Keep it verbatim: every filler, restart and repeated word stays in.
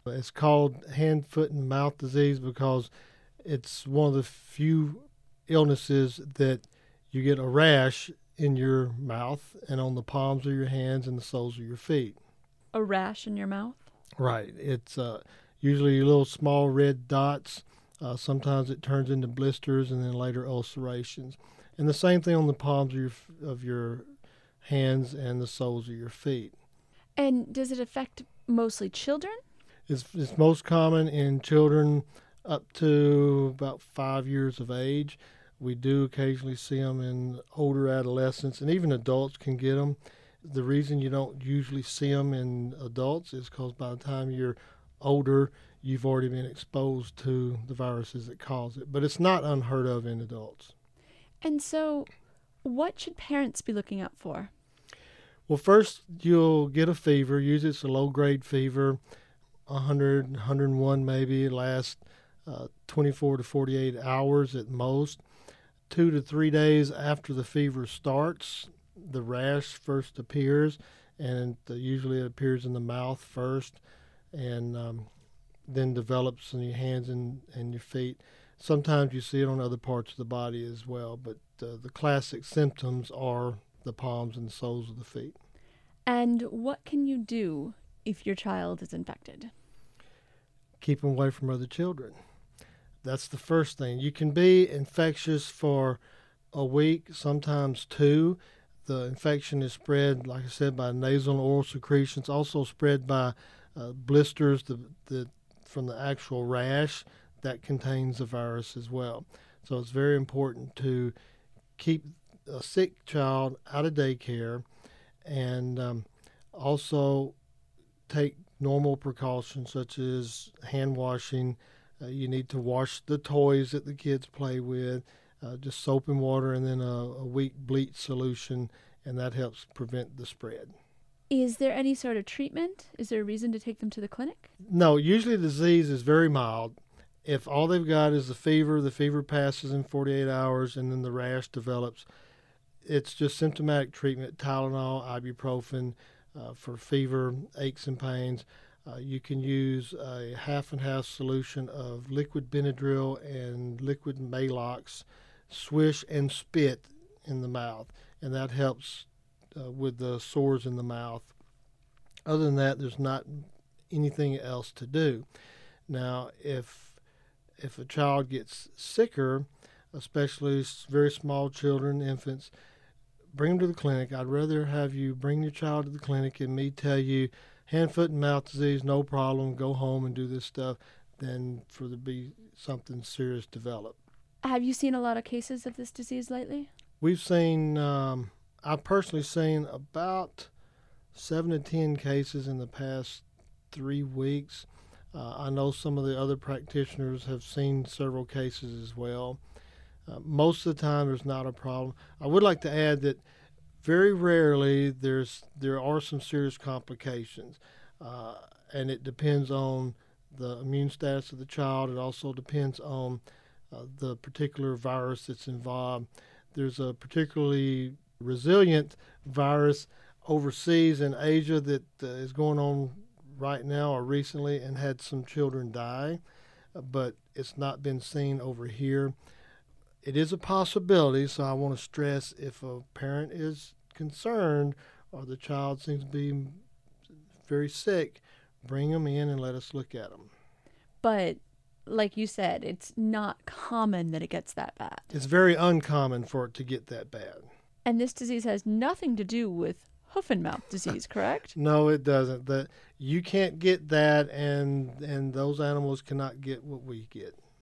It's called hand, foot, and mouth disease because it's one of the few illnesses that you get a rash in your mouth and on the palms of your hands and the soles of your feet. A rash in your mouth? Right. It's uh, usually little small red dots. Uh, sometimes it turns into blisters and then later ulcerations. And the same thing on the palms of your, of your hands and the soles of your feet. And does it affect mostly children? It's, it's most common in children up to about five years of age. We do occasionally see them in older adolescents, and even adults can get them. The reason you don't usually see them in adults is because by the time you're older, you've already been exposed to the viruses that cause it. But it's not unheard of in adults. And so what should parents be looking out for? Well, first, you'll get a fever. Usually it's a low-grade fever, one hundred, one hundred one maybe. It lasts uh, twenty-four to forty-eight hours at most. Two to three days after the fever starts, the rash first appears, and the, usually it appears in the mouth first, and um, then develops in your hands and, and your feet. Sometimes you see it on other parts of the body as well, but uh, the classic symptoms are the palms and the soles of the feet. And what can you do if your child is infected? Keep them away from other children. That's the first thing. You can be infectious for a week, sometimes two. The infection is spread, like I said, by nasal and oral secretions, also spread by uh, blisters the, the, from the actual rash that contains the virus as well. So it's very important to keep a sick child out of daycare and um, also take normal precautions such as hand washing. Uh, you need to wash the toys that the kids play with, uh, just soap and water and then a, a weak bleach solution, and that helps prevent the spread. Is there any sort of treatment? Is there a reason to take them to the clinic? No, usually the disease is very mild. If all they've got is the fever, the fever passes in forty-eight hours and then the rash develops, it's just symptomatic treatment, Tylenol, ibuprofen uh, for fever, aches and pains. Uh, you can use a half and half solution of liquid Benadryl and liquid Maalox, swish and spit in the mouth, and that helps uh, with the sores in the mouth. Other than that, there's not anything else to do. Now, if if a child gets sicker, especially very small children, infants, bring them to the clinic. I'd rather have you bring your child to the clinic and me tell you, hand, foot, and mouth disease, no problem, go home and do this stuff, than for there to be something serious develop. Have you seen a lot of cases of this disease lately? We've seen, um, I've personally seen about seven to ten cases in the past three weeks. Uh, I know some of the other practitioners have seen several cases as well. Uh, most of the time, there's not a problem. I would like to add that very rarely there's there are some serious complications, uh, and it depends on the immune status of the child. It also depends on uh, the particular virus that's involved. There's a particularly resilient virus overseas in Asia that uh, is going on right now or recently and had some children die, but it's not been seen over here. It is a possibility, so I want to stress if a parent is concerned or the child seems to be very sick, bring them in and let us look at them. But like you said, it's not common that it gets that bad. It's very uncommon for it to get that bad. And this disease has nothing to do with hoof and mouth disease, correct? No, it doesn't. That you can't get that, and and those animals cannot get what we get.